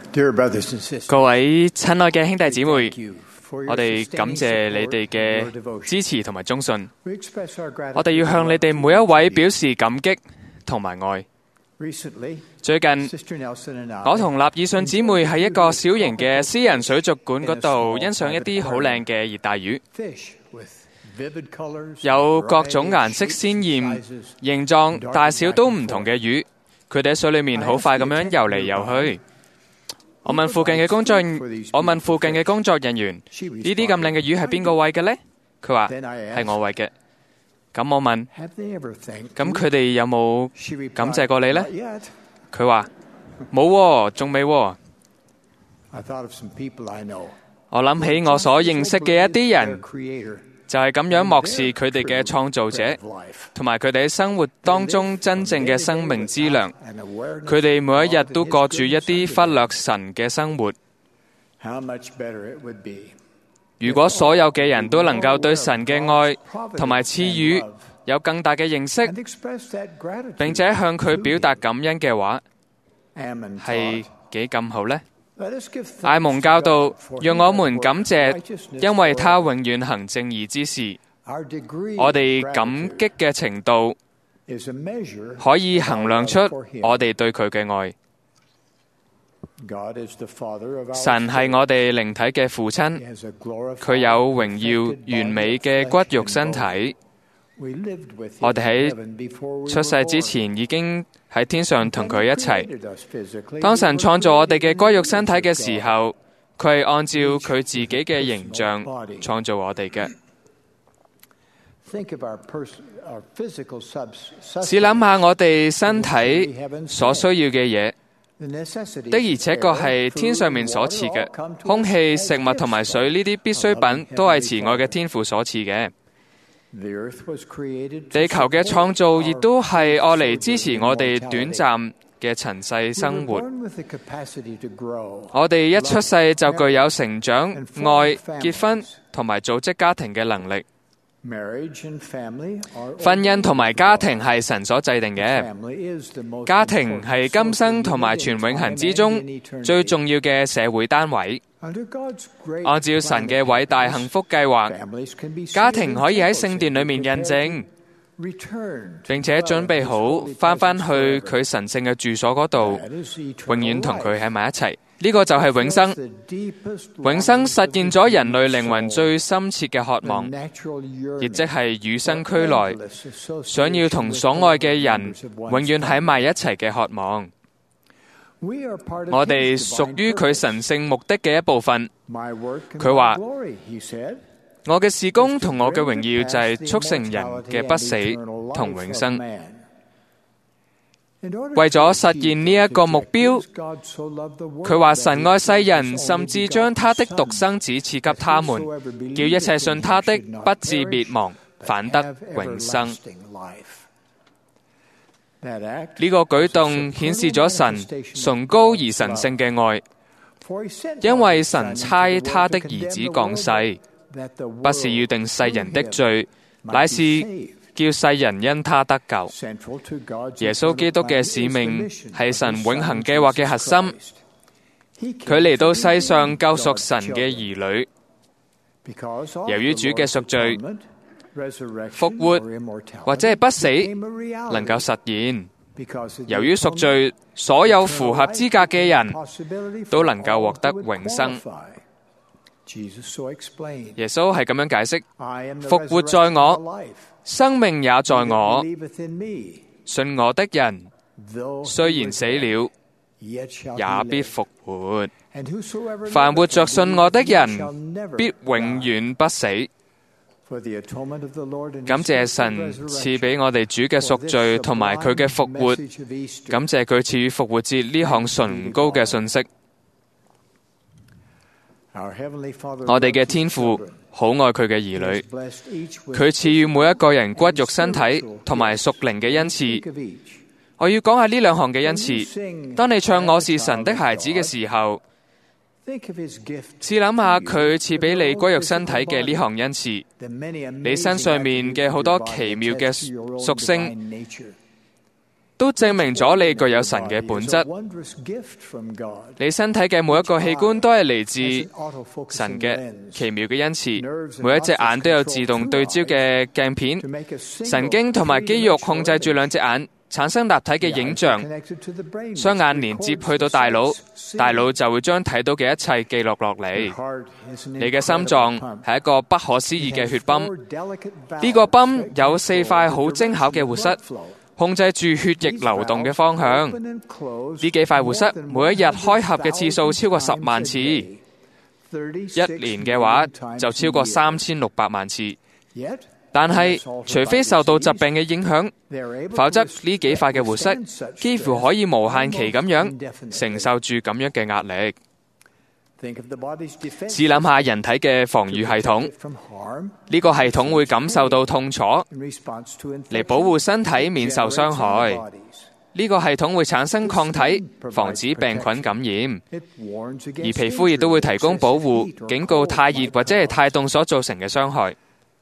各位親愛嘅兄弟姊妹，我哋感謝你哋嘅支持同埋忠信。我哋要向你哋每一位表示感激同埋愛。最近，我同納爾遜姊妹喺一個小型嘅私人水族館嗰度欣賞一啲好靚嘅熱帶魚，有各種顏色鮮豔、形狀、大小都唔同嘅魚，佢哋喺水裏面好快咁樣游嚟游去。我問附近嘅工作人員，呢啲咁靚嘅魚係邊個餵嘅呢？佢話係我餵嘅。咁我問，咁佢哋有冇感謝過你呢？佢話冇，仲未。我諗起我所認識嘅一啲人，就係咁樣漠視佢哋嘅創造者，同埋佢哋喺生活當中真正嘅生命之糧。佢哋每一日都過住一啲忽略神嘅生活。如果所有嘅人都能夠對神嘅愛同埋賜予有更大嘅認識，並且向佢表達感恩嘅話，係幾咁好呢？艾蒙教導，讓我們感謝，因為他永遠行正義之事。我哋感激嘅程度可以衡量出我哋對佢嘅愛。神係我哋靈體嘅父親，佢有榮耀完美嘅骨肉身體。我哋喺出世之前已經喺天上同佢一齊。當神創造我哋嘅骨肉身體嘅時候，佢係按照佢自己嘅形象創造我哋嘅。試諗下我哋身體所需要嘅嘢，的而且確係天上面所賜嘅，空氣、食物同埋水呢啲必需品都係慈愛嘅天父所賜嘅。地球嘅創造亦都係愛嚟支持我哋短暫嘅塵世生活。我哋一出世就具有成長、愛、結婚同埋組織家庭嘅能力。婚姻同埋家庭係神所制定嘅，家庭係今生同埋全永恆之中最重要嘅社會單位。按照神嘅偉大幸福計劃，家庭可以喺聖殿裏面印證，並且準備好返去佢神聖嘅住所嗰度，永遠同佢喺埋一齊。呢個就係永生。永生實現咗人類靈魂最深切嘅渴望，亦即係與生俱來，想要同所愛嘅人永遠喺埋一齊嘅渴望。我哋屬於佢神聖目的嘅一部分。佢話：我嘅事工同我嘅榮耀就係促成人嘅不死同永生。為咗實現呢一個目標，佢話神愛世人，甚至將他的獨生子賜給他們，叫一切信他的不至滅亡，反得永生。呢個舉動顯示咗神崇高而神聖嘅愛，因為神差他的兒子降世，不是要定世人的罪，乃是叫世人因他得救。耶穌基督嘅使命係神永恆計劃嘅核心。佢嚟到世上救贖神嘅兒女。由於主嘅贖罪、復活或者係不死能夠實現，由於贖罪，所有符合資格嘅人都能夠獲得永生。耶穌係咁樣解釋：復活在我，生命也在我。信我的人，雖然死了，也必復活。凡活着信我的人，必永遠不死。感謝神賜俾我哋主嘅贖罪同埋佢嘅復活，感謝佢賜予復活節呢項崇高嘅信息。我哋嘅天父好愛佢嘅兒女，佢賜予每一個人骨肉身體同埋屬靈嘅恩賜。我要講下呢兩項嘅恩賜。當你唱我是神的孩子嘅時候，試諗下佢賜俾你骨肉身體嘅呢項恩賜，你身上面嘅好多奇妙嘅屬性， 都證明咗你具有神嘅本質。你身體嘅每一個器官都係嚟自神嘅奇妙嘅恩賜。每一隻眼都有自動對焦嘅鏡片，神經同埋肌肉控制住兩隻眼，產生立體嘅影像。雙眼連接去到大腦，大腦就會將睇到嘅一切記錄落嚟。你嘅心臟係一個不可思議嘅血泵，呢個泵有4塊好精巧嘅活塞，控制住血液流動嘅方向。呢幾塊活塞每一日開合嘅次數超過10萬次，一年嘅話就超過3600萬次。但係，除非受到疾病嘅影響，否則呢幾塊嘅活塞幾乎可以無限期咁樣承受住咁樣嘅壓力。試諗下人體嘅防禦系統，呢個系統會感受到痛楚，嚟保護身體免受傷害。呢個系統會產生抗體，防止病菌感染，而皮膚亦都會提供保護，警告太熱或者係太凍所造成嘅傷害。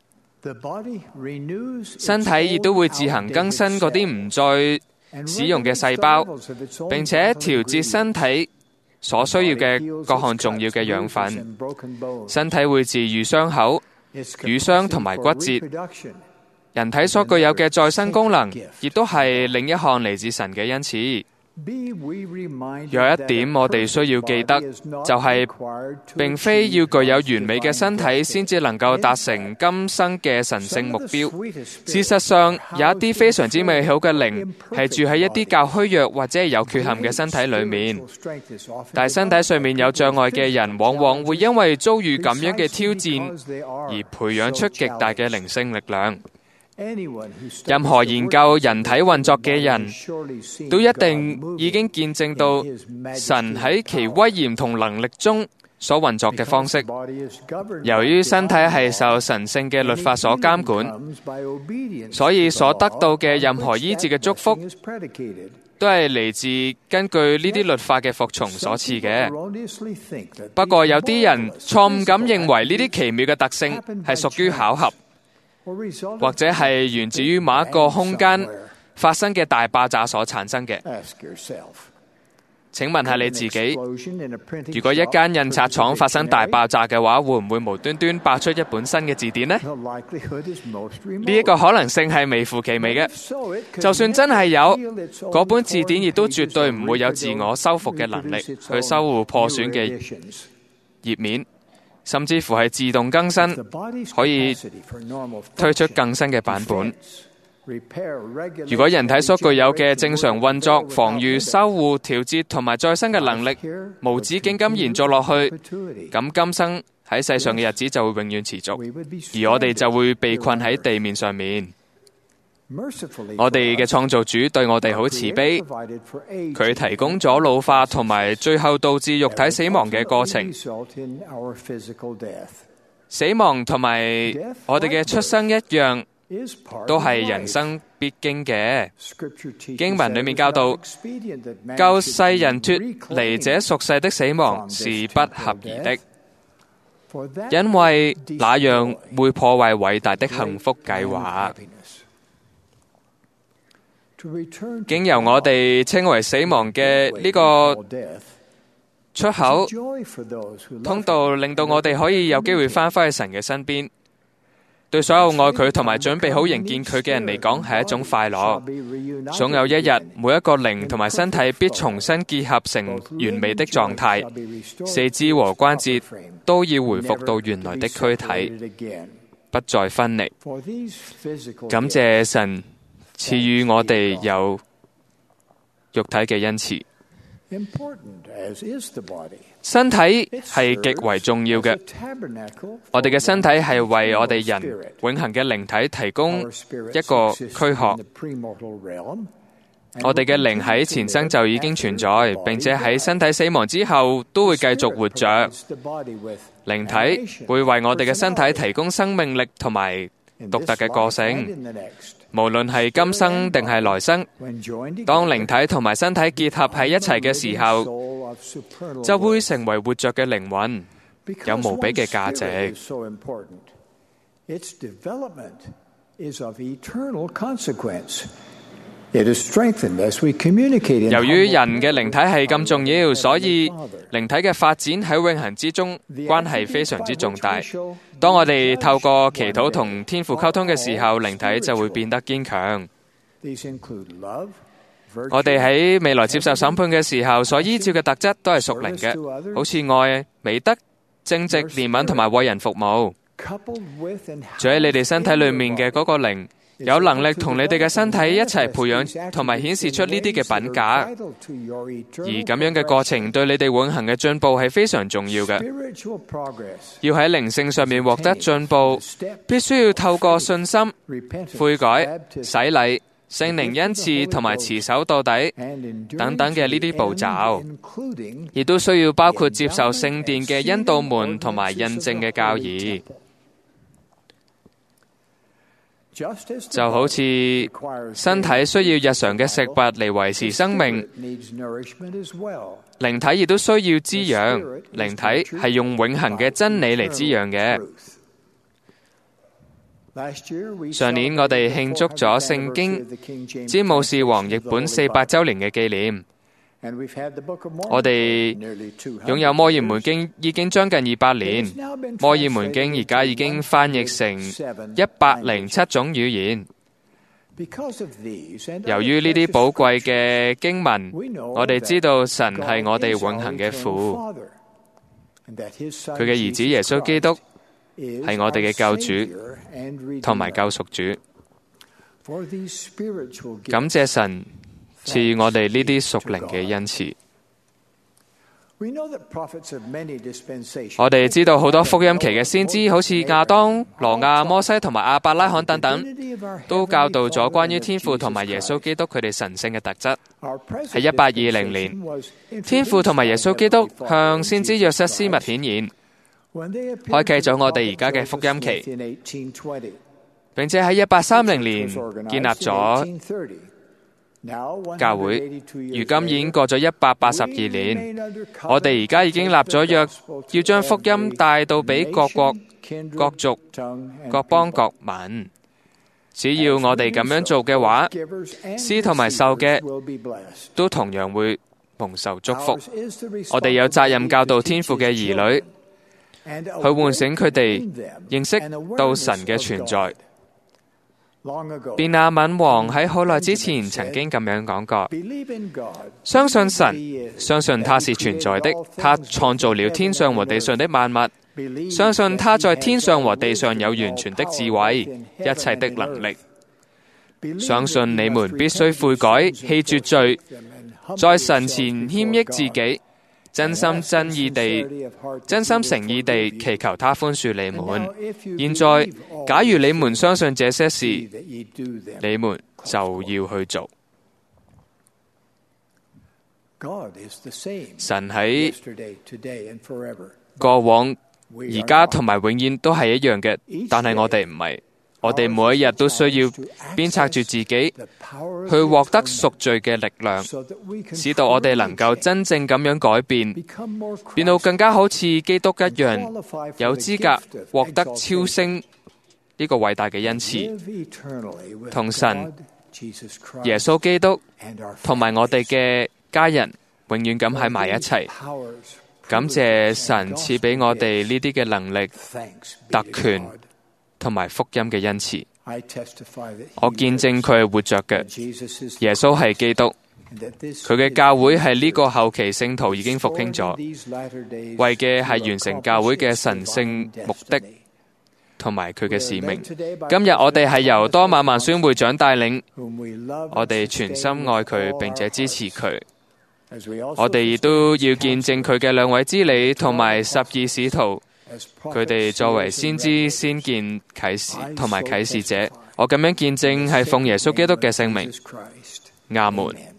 身體亦都會自行更新嗰啲唔再使用嘅細胞，並且調節身體所需要嘅各項重要嘅養分。身體會治癒傷口、瘀傷同埋骨折。人體所具有嘅再生功能，亦都係另一項嚟自神嘅恩賜。有一點我哋需要記得，就係並非要具有完美嘅身體先至能夠達成今生嘅神聖目標。事實上，有一啲非常之美好嘅靈係住喺一啲較虛弱或者係有缺陷嘅身體裏面，但係身體上面有障礙嘅人，往往會因為遭遇咁樣嘅挑戰而培養出極大嘅靈性力量。任何研究人體運作嘅人都一定已經見證到神喺其威嚴同能力中所運作嘅方式。由於身體係受神聖嘅律法所監管，所以所得到嘅任何醫治嘅祝福都係嚟自根據呢啲律法嘅服從所賜嘅。不過有啲人錯誤咁認為呢啲奇妙嘅特性係屬於巧合，或者係源自於某一個空間發生嘅大爆炸所產生嘅。請問下你自己，如果一間印刷廠發生大爆炸嘅話，會唔會無端端爆出一本新嘅字典呢？呢一個可能性係微乎其微嘅。就算真係有，嗰本字典亦都絕對唔會有自我修復嘅能力去修護破損嘅頁面。甚至乎係自動更新，可以推出更新嘅版本。如果人體所具有嘅正常運作、防禦、修護、調節同埋再生嘅能力無止境咁延續落去，咁今生喺世上嘅日子就會永遠持續，而我哋就會被困喺地面上面。我哋嘅創造主對我哋好慈悲，佢提供咗老化同埋最後導致肉體死亡嘅過程。死亡同埋我哋嘅出生一樣，都係人生必經嘅。經文裏面教導，救世人脫離這俗世的死亡是不合宜的，因為那樣會破壞偉大的幸福計劃。經由我哋稱為死亡嘅呢個出口通道，令到我哋可以有機會翻返去神嘅身邊。對所有愛佢同埋準備好迎見佢嘅人嚟講，係一種快樂。總有一日，每一個靈同埋身體必重新結合成完美的狀態，四肢和關節都要回復到原來的軀體，不再分離。感謝神賜予我哋有肉體嘅恩賜。身體係極為重要嘅，我哋嘅身體係為我哋人永恆嘅靈體提供一個軀殼。我哋嘅靈喺前生就已經存在，並且喺身體死亡之後都會繼續活着。靈體會為我哋嘅身體提供生命力同埋獨特嘅個性。無論係今生定係來生，當靈體同埋身體結合喺一齊嘅時候，就會成為活着嘅靈魂，有無比嘅價值。 It is strengthened as we communicate in 由於人嘅靈體係咁重要，所以靈體嘅發展喺永恆之中關係非常之重大。當我哋透過祈禱同天父溝通嘅時候，靈體就會變得堅強。我哋喺未來接受審判嘅時候，所依照嘅特質都係屬靈嘅，好似愛、美德、正直、憐憫同埋為人服務。住喺你哋身體裏面嘅嗰個靈，有能力同你哋嘅身體一齊培養同埋顯示出呢啲嘅品格，而咁樣嘅過程對你哋永恆嘅進步係非常重要嘅。要喺靈性上面獲得進步，必須要透過信心、悔改、洗禮、聖靈恩賜同埋持守到底等等嘅呢啲步驟，亦都需要包括接受聖殿嘅恩導門同埋印證嘅教義。就好似身體需要日常嘅食物嚟維持生命，靈體亦都需要滋養。靈體係用永恆嘅真理嚟滋養嘅。上年我哋慶祝咗聖經詹姆士王譯本400週年嘅紀念。我哋擁有摩爾門經已經將近200年，摩爾門經而家已經翻譯成107種語言。由於呢啲寶貴嘅經文，我哋知道神係我哋永恆嘅父，佢嘅兒子耶穌基督係我哋嘅救主同埋救贖主。感謝神賜予我哋呢啲屬靈嘅恩賜。我哋知道好多福音期嘅先知，好似亞當、羅亞、摩西同埋亞伯拉罕等等，都教導咗關於天父同埋耶穌基督佢哋神聖嘅特質。喺1820年，天父同埋耶穌基督向先知約瑟斯密顯現，開啟咗我哋而家嘅福音期，並且喺1830年建立咗教會。如今已經過咗182年，我哋而家已經立咗約，要將福音帶到俾各國、各族、各邦、各民。只要我哋咁樣做嘅話，施同埋受嘅都同樣會蒙受祝福。我哋有責任教導天父嘅兒女，去喚醒佢哋認識到神嘅存在。便雅憫王喺好耐之前曾經咁樣講過：相信神，相信他是存在的，他創造了天上和地上的萬物，相信他在天上和地上有完全的智慧，一切的能力。相信你們必須悔改，棄絕罪，在神前謙抑自己，真心誠意地祈求他寬恕你們。現在，假如你們相信這些事，你們就要去做。神喺過往、而家同埋永遠都係一樣嘅，但係我哋唔係。我哋每一日都需要鞭策住自己，去獲得贖罪嘅力量，使到我哋能夠真正咁樣改變，變到更加好似基督一樣，有資格獲得超升呢個偉大嘅恩賜，同神、耶穌基督同埋我哋嘅家人永遠咁喺埋一齊。感謝神賜俾我哋呢啲嘅能力、特權同埋福音嘅恩賜。我見證佢係活着嘅，耶穌係基督，佢嘅教會係呢個後期聖徒已經復興咗，為嘅係完成教會嘅神聖目的同埋佢嘅使命。今日我哋係由多馬萬宣會長帶領，我哋全心愛佢並且支持佢。我哋亦都要見證佢嘅2位之理同埋12使徒，佢哋作為先知、先見、啟示同埋啟示者，我咁樣見證係奉耶穌基督嘅聖名。阿門。